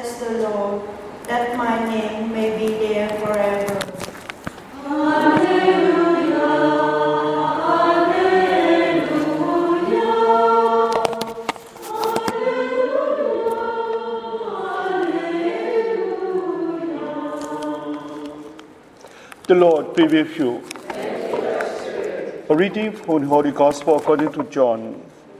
says the Lord, that my name may be there forever. The Lord be with you. A reading from the Holy Gospel according to John.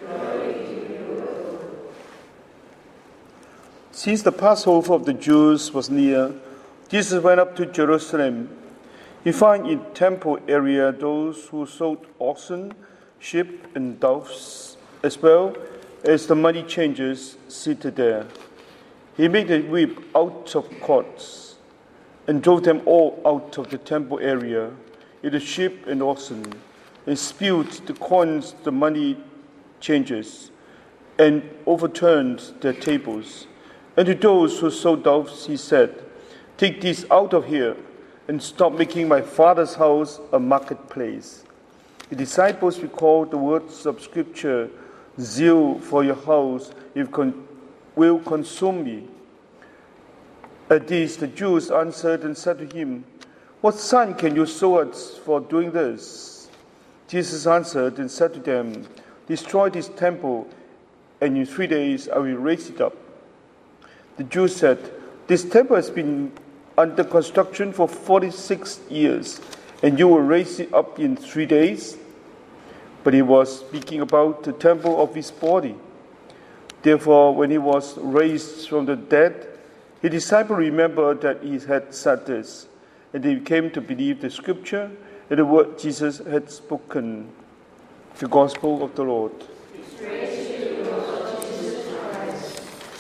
Since the Passover of the Jews was near, Jesus went up to Jerusalem. He found in the temple area those who sold oxen, sheep, and doves, as well as the money changers seated there. He made them weep out of courts and drove them all out of the temple area with the sheep and oxen, and spilled the coins, the money changers, and overturned their tables. And to those who sold doves, he said, "Take this out of here, and stop making my Father's house a marketplace." The disciples recalled the words of Scripture, "Zeal for your house will consume me." At this, the Jews answered and said to him, "What sign can you show us for doing this?" Jesus answered and said to them, "Destroy this temple, and in 3 days I will raise it up." The Jews said, "This temple has been under construction for 46 years, and you will raise it up in 3 days?" But he was speaking about the temple of his body. Therefore, when he was raised from the dead, his disciples remembered that he had said this, and they came to believe the Scripture and the word Jesus had spoken. The Gospel of the Lord. Praise to you, Lord Jesus Christ.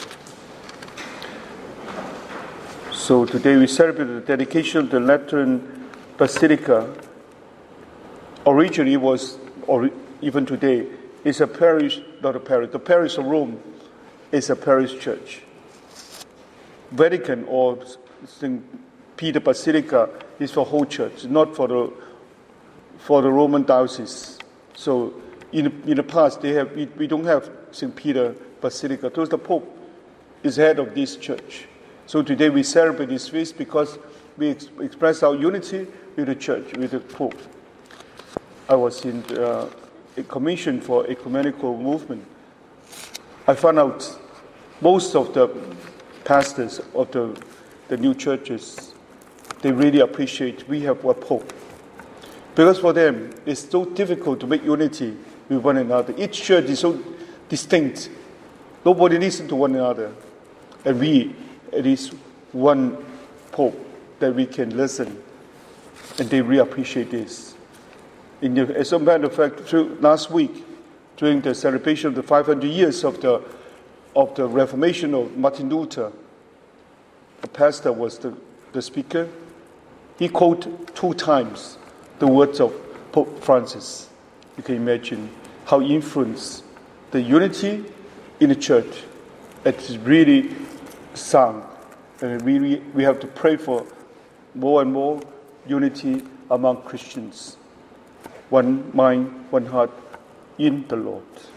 So today we celebrate the dedication of the Lateran Basilica. Originally was, or even today, is a parish, not a parish. The parish of Rome is a parish church. Vatican or St. Peter Basilica is for whole church, not for the Roman diocese. So in the past we don't have St. Peter Basilica. Because the Pope is head of this church. So today we celebrate this feast because we express our unity with the church, with the Pope. I was in a commission for ecumenical movement. I found out most of the pastors of the new churches, they really appreciate we have one Pope. Because for them, it's so difficult to make unity with one another. Each church is so distinct. Nobody listens to one another. And it is one Pope that we can listen. And they really appreciate this. As a matter of fact, last week, during the celebration of the 500 years of the Reformation of Martin Luther, the pastor was the speaker. He quoted 2 times the words of Pope Francis. You can imagine how he influenced the unity in the church. It's really sound. And we have to pray for more and more unity among Christians. One mind, one heart in the Lord.